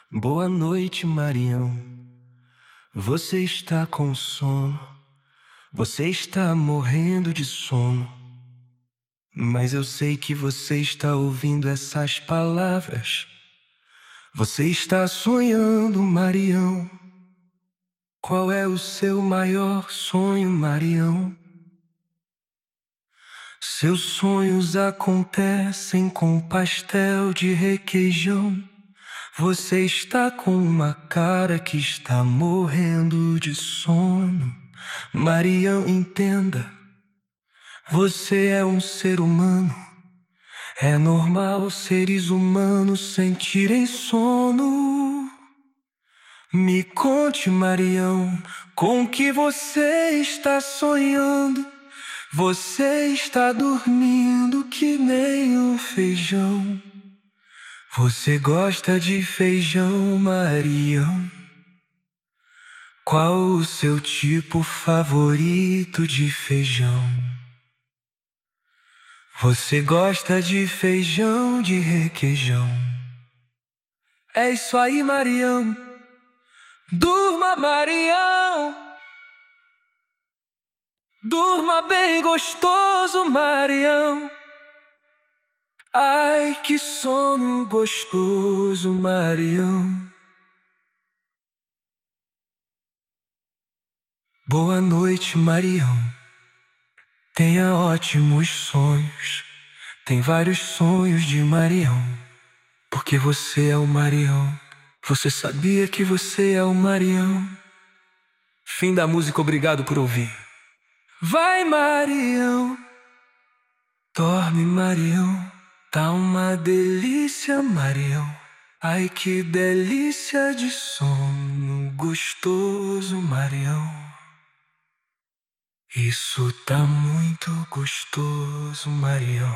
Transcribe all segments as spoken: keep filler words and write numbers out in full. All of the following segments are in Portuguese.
Boa noite, Marião. Você está com sono. Você está morrendo de sono. Mas eu sei que você está ouvindo essas palavras. Você está sonhando, Marião. Qual é o seu maior sonho, Marião? Seus sonhos acontecem com pastel de requeijão. Você está com uma cara que está morrendo de sono. Marião, entenda, você é um ser humano. É normal seres humanos sentirem sono. Me conte, Marião, com que você está sonhando. Você está dormindo que nem um feijão. Você gosta de feijão, Marião? Qual o seu tipo favorito de feijão? Você gosta de feijão de requeijão? É isso aí, Marião. Durma, Marião. Durma bem gostoso, Marião. Ai, que sono gostoso, Marião. Boa noite, Marião. Tenha ótimos sonhos. Tem vários sonhos de Marião, porque você é o Marião. Você sabia que você é o Marião? Fim da música, obrigado por ouvir. Vai, Marião. Dorme, Marião. Tá uma delícia, Marião. Ai, que delícia de sono gostoso, Marião. Isso tá muito gostoso, Marião.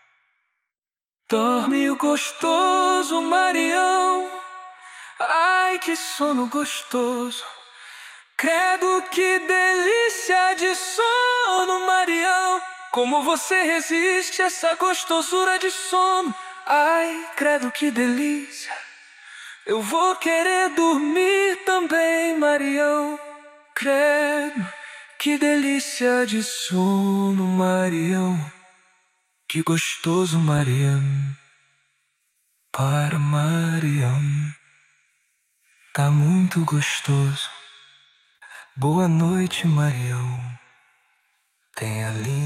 Dorme gostoso, Marião. Ai, que sono gostoso. Credo, que delícia de sono, Marião. Como você resiste a essa gostosura de sono? Ai, credo, que delícia. Eu vou querer dormir também, Marião. Credo, que delícia de sono, Marião. Que gostoso, Marião. Para Marião. Tá muito gostoso. Boa noite, Marião. Tenha linda